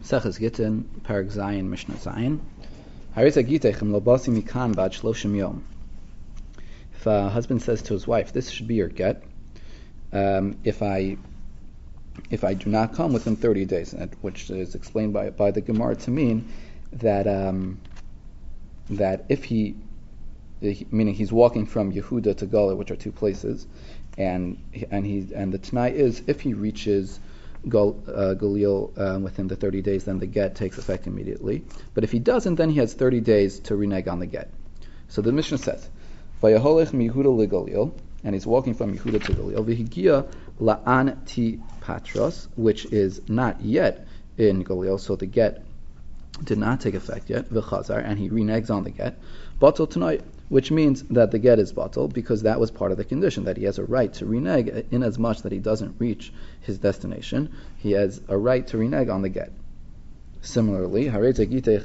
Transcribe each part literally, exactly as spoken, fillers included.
Seches Gittin, Perek Zayin, Mishnah Zayin. Harisa Gitechem lo basi mikan bad shloshim yom. If a husband says to his wife, "This should be your get," um, if I if I do not come within thirty days, which is explained by by the Gemara to mean that um, that if he, meaning he's walking from Yehuda to Gala, which are two places, and and he and the Tanai is if he reaches Gal, uh, Galil um, within the thirty days, then the get takes effect immediately. But if he doesn't, then he has thirty days to renege on the get. So the Mishnah says, "Vayaholech miYehuda leGalil," and he's walking from Yehuda to Galil. V'higia la'an ti patros, which is not yet in Galil, so the get did not take effect yet. V'chazar, and he reneges on the get. Batal tonight, which means that the get is batal because that was part of the condition, that he has a right to renege in as much that he doesn't reach his destination. He has a right to renege on the get. Similarly, it's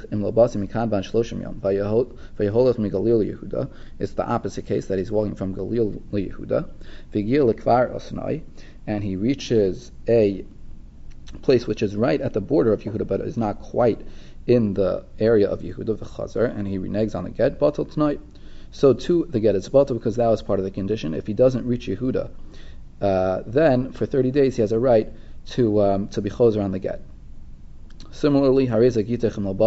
the opposite case, that he's walking from Galil Yehuda, and he reaches a place which is right at the border of Yehuda, but is not quite in the area of Yehuda, v'chazar, and he reneges on the get, batal tonight. So too, the get is batal because that was part of the condition. If he doesn't reach Yehuda, uh, then for thirty days he has a right to um, to be choser on the get. Similarly, he made the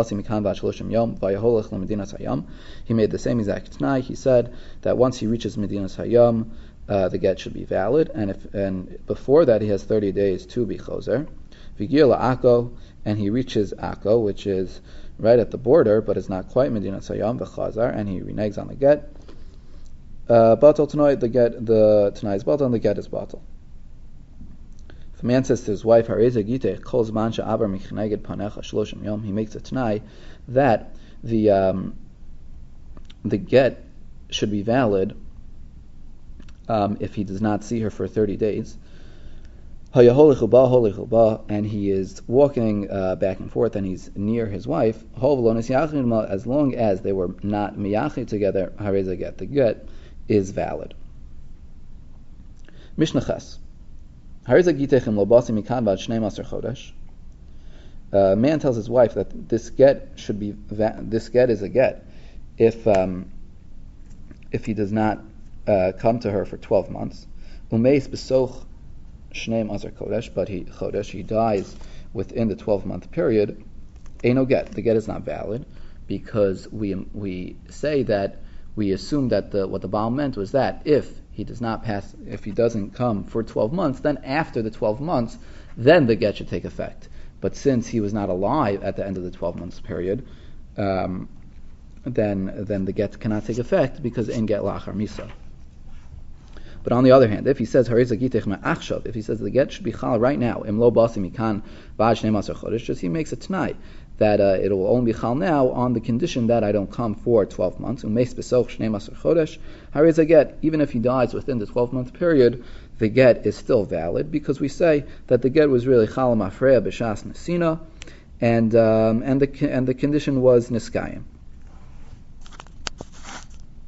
same exact t'nai. He said that once he reaches Medinas Hayam, uh, the get should be valid, and if and before that he has thirty days to be choser. And he reaches Akko, which is right at the border, but is not quite Medinas Hayam, v'chazar, and he reneges on the get. Uh, batal tonight, the get, the tonight is batal, and the get is batal. If a man says to his wife, "Hareza gitech kol zman she'abar michneged panecha shloshim yom," he makes a t'nai that the um, the get should be valid um, if he does not see her for thirty days. And he is walking uh, back and forth, and he's near his wife. As long as they were not miyachid together, hareza get, the get is valid. Mishnah Ches. A man tells his wife that this get should be va- this get is a get if um, if he does not uh, come to her for twelve months. Umeis besoch Shneim Azar Kodesh, but he Chodesh, he dies within the twelve-month period. Eino get, the get is not valid because we we say that we assume that the what the Baal meant was that if he does not pass, if he doesn't come for twelve months, then after the twelve months, then the get should take effect. But since he was not alive at the end of the twelve months period, um, then then the get cannot take effect because en get lachar misa. But on the other hand, if he says if he says the get should be chal right now, just he makes a t'nai that uh, it will only be chal now on the condition that I don't come for twelve months. Even if he dies within the twelve-month period, the get is still valid because we say that the get was really chal mafreya b'shas nesina, and um, and the and the condition was niskayim.